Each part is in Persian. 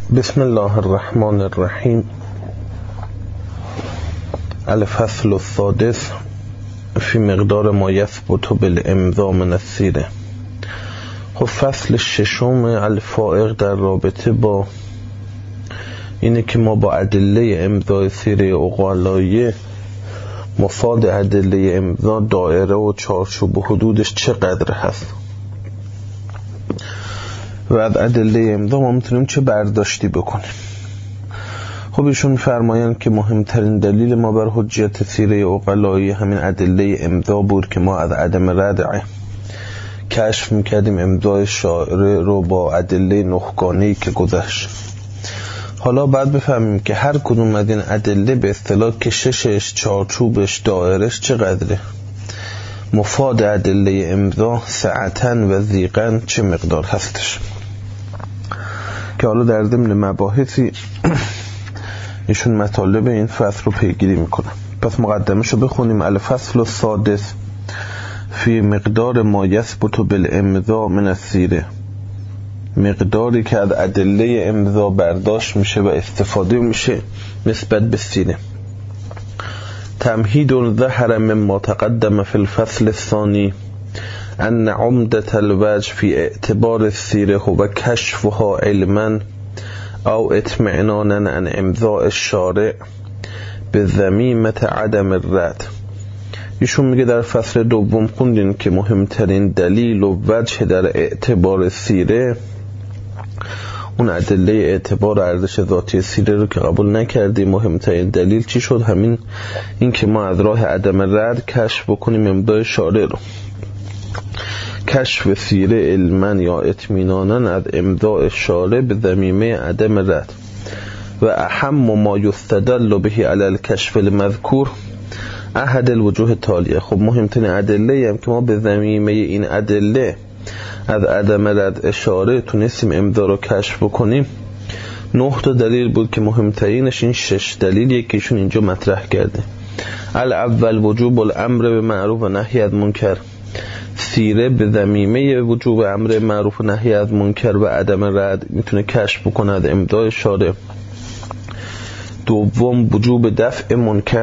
بسم الله الرحمن الرحیم. الفصل السادس فی مقدار ما یثبت بالامضاء من السیره. خب فصل ششم الفائق در رابطه با اینه که ما با ادله امضای سیره عقلاییه مفاد ادله امضا دایره و چارچوب و حدودش چقدر هست و از ادله امضا ما میتونیم چه برداشتی بکنیم. خب ایشون فرمایند که مهمترین دلیل ما بر حجیت سیره عقلایی همین ادله امضا بود که ما از عدم ردع کشف میکردیم امضای شاعر رو با ادله نخگانه‌ای که گذشت. حالا بعد بفهمیم که هر کدوم از این ادله به اصطلاح کششش، چارچوبش، دایرش چقدره، مفاد ادله امضا سعتن و ضیقن چه مقدار هستش، که حالا در ضمن مباحثی ایشون مطالب این فصل رو پیگیری میکنه. پس مقدمه‌شو بخونیم. الفصل السادس فی مقدار ما یثبت بالامضاء من السیره، مقداری که از ادله امضا برداشت میشه و استفاده میشه نسبت به سیره. تمهید ظهر مما تقدم فی الفصل الثانی ان عمدة الوجه فی اعتبار السیره هو کشفها علما او اطمئنانا عن امضاء الشارع به ذمیمة عدم الرد. ایشون میگه در فصل دوم خوندین که مهمترین دلیل و وجه در اعتبار سیره، اون ادله اعتبار و ارزش ذاتی سیره رو که قبول نکردیم، مهمترین دلیل چی شد؟ همین این که ما از راه عدم رد کشف بکنیم امضای شارع رو. کشف سیره علما یا اطمینانا از امضاء شارع به ضمیمه عدم رد. و اهم ما یستدل به علی الکشف المذکور احد الوجوه تالیه. خب مهمترین ادله هم که ما به ضمیمه این ادله از عدم رد اشاره تونستیم امضا رو کشف بکنیم 9 تا دلیل بود که مهمترینش این 6 دلیلیه که ایشون اینجا مطرح کرده. الاول وجوب الامر به معروف و نهی از منکر، سیره به ضمیمه وجوب امر معروف و نهی از منکر و عدم رد میتونه کشف بکنه از امضای شارع. دوم وجوب دفع منکر،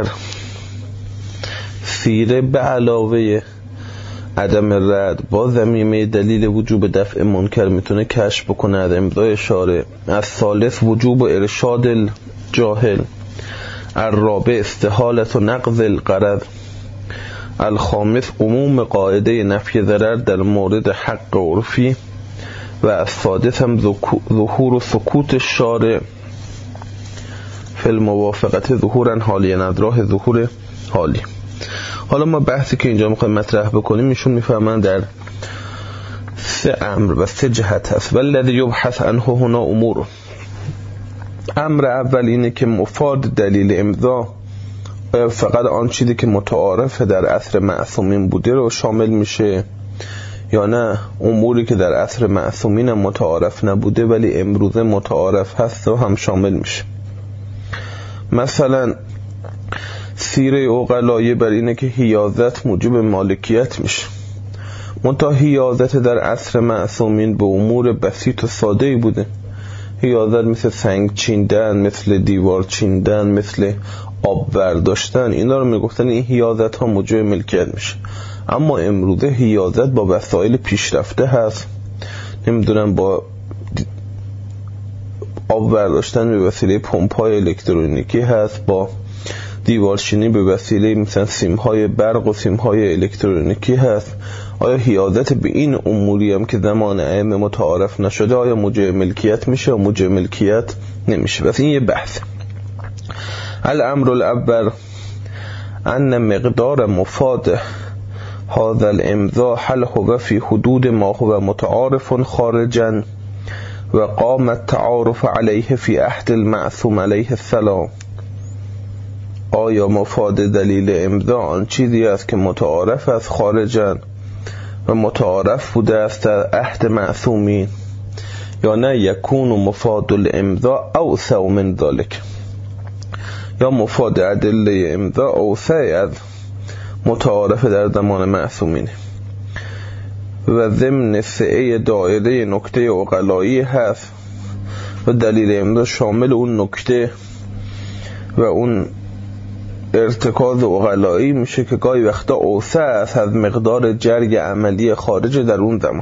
سیره به علاوه عدم رد با ضمیمه دلیل وجوب دفع منکر میتونه کشف بکنه از امضای شارع. از ثالث وجوب ارشاد الجاهل. الرابع استحالت و نقض الغرض. الخامس عموم قاعده نفی ضرر در مورد حق عرفی. و السادس هم ظهور و سکوت الشارع فی الموافقت ظهورا حالی، از راه ظهور حالی. حالا ما بحثی که اینجا میخوایم مطرح بکنیم ایشون میفهمن در 3 امر و 3 جهت هست. والذی یبحث عنه هنا امور. امر اول اینه که مفاد دلیل امضا فقط آن چیزی که متعارف در عصر معصومین بوده رو شامل میشه، یا نه اموری که در عصر معصومین متعارف نبوده ولی امروزه متعارف هست و هم شامل میشه. مثلا سیره عقلاییه بر اینه که حیازت موجب مالکیت میشه، منتها حیازت در عصر معصومین به امور بسیط و ساده‌ای بوده. حیازت مثل سنگ چیندن، مثل دیوار چیندن، مثل آب برداشتن، اینا رو میگفتن این حیازت ها موجب ملکیت میشه. اما امروزه حیازت با وسایل پیشرفته هست، نمیدونم با آب برداشتن به وسیله پمپ‌های الکترونیکی هست، با دیوارچینی به وسیله مثلا سیم‌های برق و سیم‌های الکترونیکی هست. آیا حیازت به این اموری هم که زمان ائمه متعارف نشده آیا موجب ملکیت میشه و موجب ملکیت نمیشه؟ بس این یه بحث. الامر الاول ان مقدار مفاد هذا الامضاء هل هو في حدود ما هو متعارف خارجا و قام التعارف عليه في عهد المعصوم علیه السلام. آیا مفاد دلیل امضا آن چیزی است که متعارف است خارجا و متعارف بوده است در عهد معصومین، یا نه یکون مفاد الامضا اوسع من ذلك، یا مفاد ادله امضا اوسع از متعارف در زمان معصومین. و ضمن سعه دایره نکته عقلایی هست و دلیل امضا شامل اون نکته و اون ارتکاز عقلایی میشه که گاهی وقتا اوسع است از مقدار جرگ عملی خارج در اون زمان.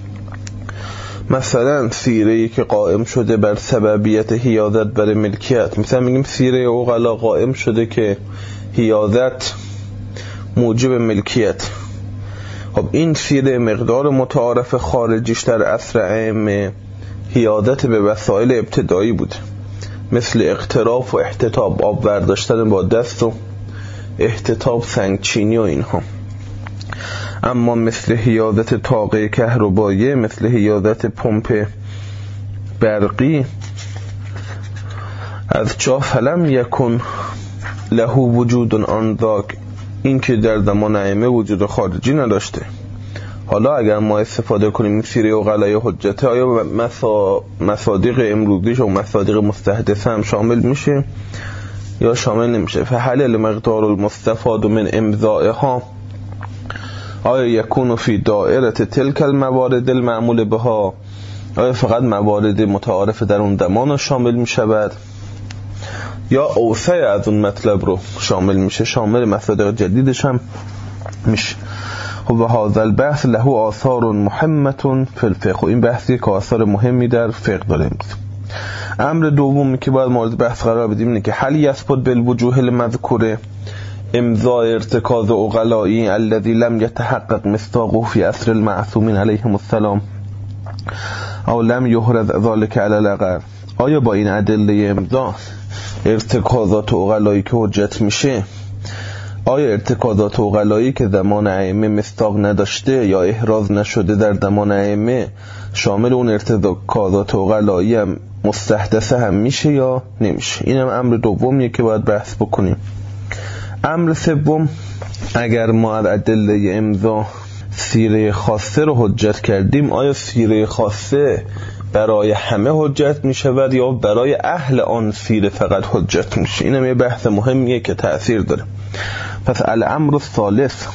مثلا سیره‌ای که قائم شده بر سببیت حیازت بر ملکیت، مثلا میگیم سیره عقلا قائم شده که حیازت موجب ملکیت. خب این سیره مقدار متعارف خارجیش در عصر ائمه حیازت به وسایل ابتدایی بود، مثل اقتراف و احتطاب، آب برداشتن با دست و احتطاب سنگچینی و اینها. اما مثل حیازت طاقه کهربایی، مثل حیازت پمپ برقی، از جا فلم یکن له وجود آن ذاک، این که در زمان ائمه وجود خارجی نداشته. حالا اگر ما استفاده کنیم این سیره عقلای حجته، آیا مصادیق امروزیش و مصادیق مستحدثه هم شامل میشه یا شامل نمیشه؟ فهل المقدار المستفاد من امضائها آیا یکون فی دائره تلک الموارد المعمول بها، آیا فقط موارد متعارف در اون زمان شامل میشود یا اوسع از اون مطلب رو شامل میشه، شامل مصادیق جدیدش هم میشه؟ خب و هذا البحث له آثار مهمه فی الفقه، این بحثی که آثار مهمی در فقه داره. امر دومی که باید مورد بحث قرار بدیم اینه که هل یثبت بالوجوه المذکوره امضاء ارتکاز عقلایی الذي لم يتحقق مصداقه في عصر المعصومین علیهم السلام او لم یحرز ذلك علی العقل، آیا با این ادله امضا ارتکازات عقلایی که حجت میشه، آیا ارتکازات عقلایی که زمان ائمه مصداق نداشته یا احراز نشده در زمان ائمه شامل اون ارتکازات عقلایی هم مستحدثه هم میشه یا نمیشه؟ این هم امر دومیه که باید بحث بکنیم. امر سوم، اگر ما از ادله امضا سیره خاصه رو حجت کردیم، آیا سیره خاصه برای همه حجت می شود یا برای اهل آن سیره فقط حجت میشه؟ این هم یه بحث مهمیه که تأثیر داره. پس الامر الثالث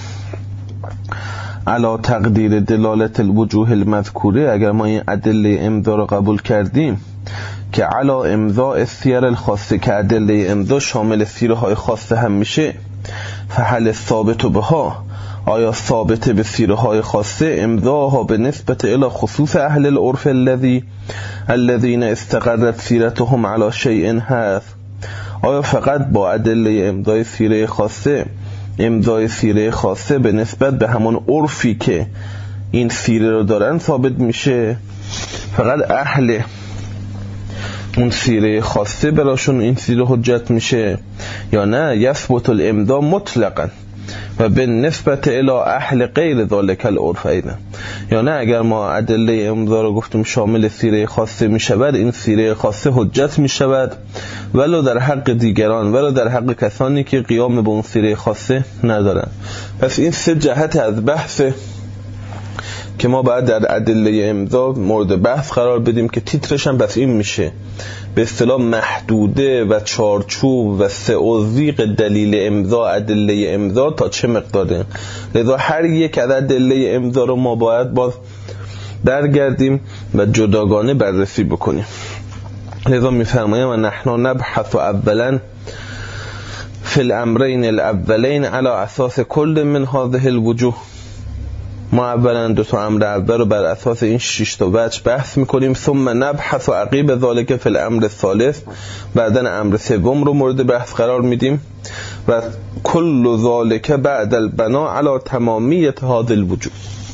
علی تقدیر دلالت الوجوه المذکوره، اگر ما این ادله امضا رو قبول کردیم که علی امضاء السیر الخاصه، که ادله امضا شامل سیره های خاصه هم میشه، فهل ثابت بها، آیا ثابت به سیره های خاصه امضاها به نسبت الی خصوص اهل العرف الذین استقرت سیرتهم علی شیء هست، آیا فقط با ادله امضای سیره خاصه، امضای سیره خاصه به نسبت به همون عرفی که این سیره رو دارن ثابت میشه، فقط اهل اون سیره خاصه براشون این سیره حجت میشه، یا نه یثبت الامضا مطلقا و به نسبت الی اهل غیر ذلک العرف ایضا، یا نه اگر ما ادله امضا رو گفتیم شامل سیره خاصه میشود، این سیره خاصه حجت میشود ولو در حق دیگران، ولو در حق کسانی که قیام به اون سیره خاصه ندارن. پس این سه جهت از بحث که ما باید در ادله امضا مورد بحث قرار بدیم که تیترش هم بس این میشه، به اصطلاح محدوده و چارچوب و سعوزیق دلیل امضا، ادله امضا تا چه مقداره. لذا هر یک از ادله امضا رو ما باید باز درگردیم و جداگانه بررسی بکنیم. لذا میفرمایم و نحن نبحث اولا فی الامرین الاولین علی اساس کل من هذه الوجوه، ما اولا دو تا امر اول رو بر اساس این 6 تا وجه بحث میکنیم، ثم نبحث و عقیب ذالک فی الامر الثالث، بعدن امر سوم رو مورد بحث قرار میدیم و کل ذالک بعد البناء علی تمامیت هذا الوجوه.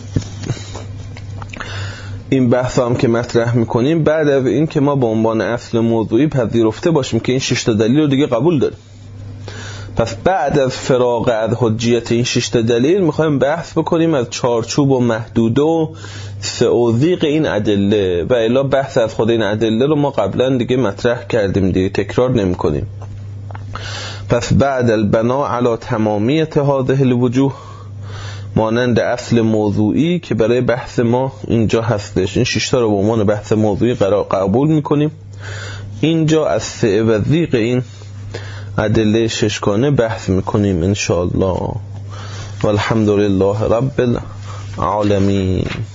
این بحث هم که مطرح میکنیم بعد از این که ما به عنوان اصل موضوعی پذیرفته باشیم که این 6 تا دلیل رو دیگه قبول داریم. پس بعد از فراغ از حجیت این 6 تا دلیل میخوایم بحث بکنیم از چارچوب و محدوده و سعوزیق این ادله، و الا بحث از خود این ادله رو ما قبلا دیگه مطرح کردیم، دیگه تکرار نمی کنیم. پس بعد البناء علی تمامیت هذه الوجوه، مانند اصل موضوعی که برای بحث ما اینجا هستش، این 6 تا رو به عنوان بحث موضوعی قبول میکنیم. اینجا از سعوزیق این ادله ششگانه بحث میکنیم ان شاء الله. والحمد لله رب العالمین.